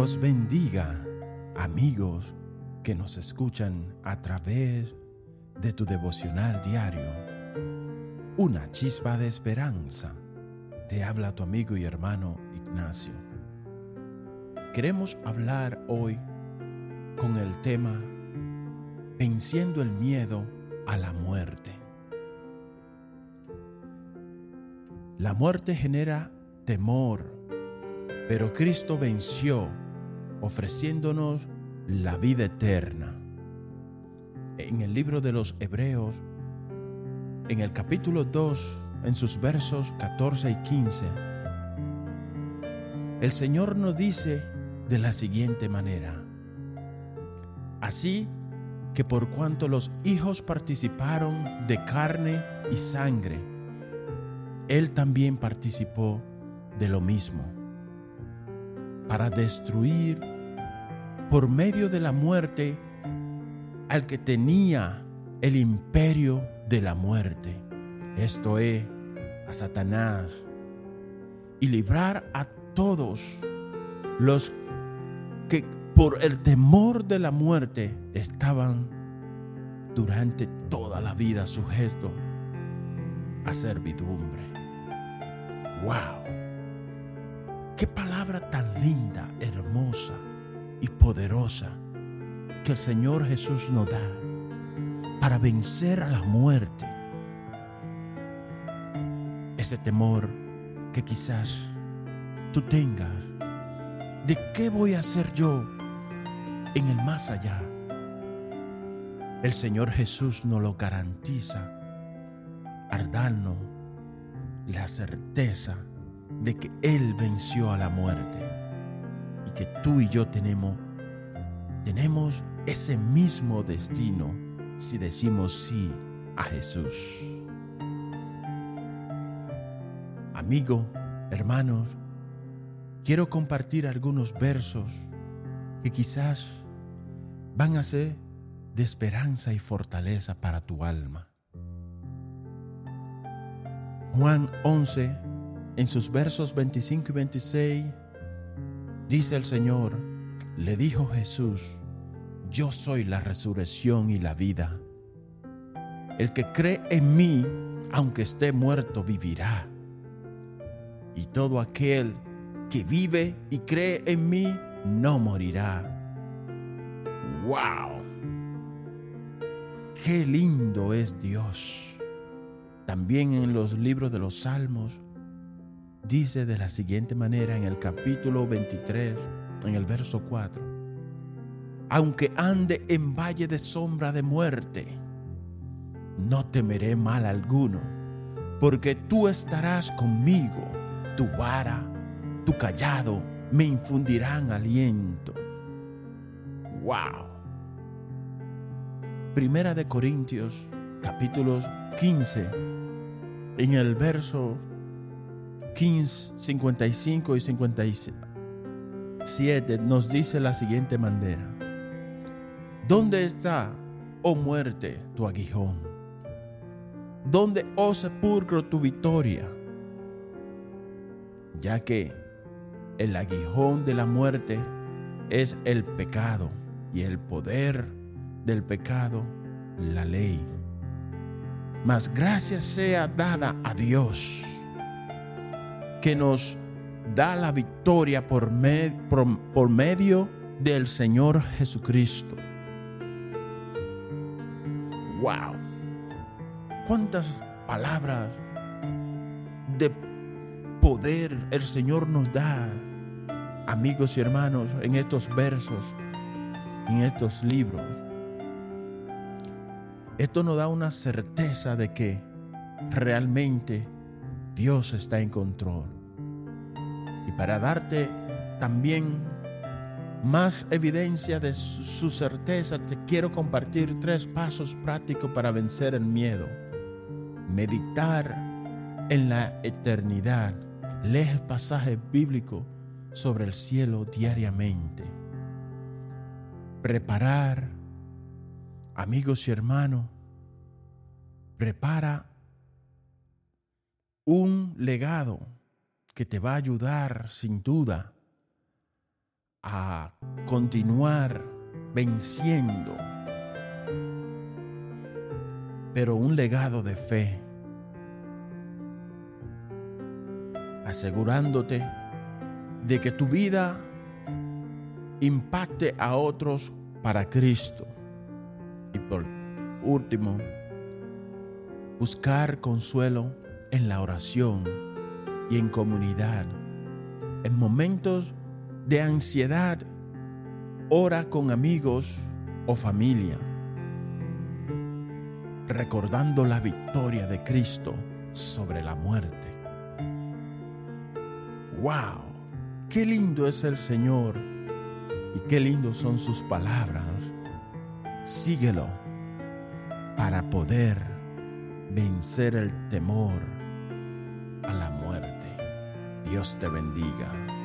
Dios bendiga, amigos que nos escuchan a través de tu devocional diario. Una chispa de esperanza. Te habla tu amigo y hermano Ignacio. Queremos hablar hoy con el tema Venciendo el miedo a la muerte. La muerte genera temor, pero Cristo venció, ofreciéndonos la vida eterna. En el libro de los Hebreos, en el capítulo 2, en sus versos 14 y 15, el Señor nos dice de la siguiente manera: así que por cuanto los hijos participaron de carne y sangre, Él también participó de lo mismo, para destruir por medio de la muerte al que tenía el imperio de la muerte, esto es, a Satanás, y librar a todos los que por el temor de la muerte estaban durante toda la vida sujetos a servidumbre. ¡Wow! ¡Qué palabra tan linda, hermosa y poderosa que el Señor Jesús nos da para vencer a la muerte! Ese temor que quizás tú tengas, ¿de qué voy a hacer yo en el más allá? El Señor Jesús nos lo garantiza al darnos la certeza de que Él venció a la muerte y que tú y yo tenemos ese mismo destino si decimos sí a Jesús. Amigo, hermanos, quiero compartir algunos versos que quizás van a ser de esperanza y fortaleza para tu alma. Juan 11, en sus versos 25 y 26, dice el Señor: le dijo Jesús: yo soy la resurrección y la vida. El que cree en mí, aunque esté muerto, vivirá. Y todo aquel que vive y cree en mí no morirá. ¡Wow! ¡Qué lindo es Dios! También en los libros de los Salmos dice de la siguiente manera en el capítulo 23, en el verso 4: aunque ande en valle de sombra de muerte, no temeré mal alguno, porque tú estarás conmigo, tu vara, tu cayado me infundirán aliento. ¡Wow! Primera de Corintios, capítulos 15, en el verso 15, 55 y 57, nos dice la siguiente manera: ¿dónde está, oh muerte, tu aguijón? ¿Dónde, oh sepulcro, tu victoria? Ya que el aguijón de la muerte es el pecado, y el poder del pecado, la ley. Mas gracias sea dada a Dios, que nos da la victoria por medio del Señor Jesucristo. ¡Wow! ¿Cuántas palabras de poder el Señor nos da, amigos y hermanos, en estos versos, en estos libros? Esto nos da una certeza de que realmente Dios está en control. Y para darte también más evidencia de su certeza, te quiero compartir 3 pasos prácticos para vencer el miedo. Meditar en la eternidad. Lee pasajes bíblicos sobre el cielo diariamente. Preparar, amigos y hermanos, prepara un legado que te va a ayudar sin duda a continuar venciendo, pero un legado de fe, asegurándote de que tu vida impacte a otros para Cristo. Y por último, buscar consuelo en la oración y en comunidad. En momentos de ansiedad, ora con amigos o familia, recordando la victoria de Cristo sobre la muerte. ¡Wow! ¡Qué lindo es el Señor! Y qué lindos son sus palabras. Síguelo para poder vencer el temor a la muerte. Dios te bendiga.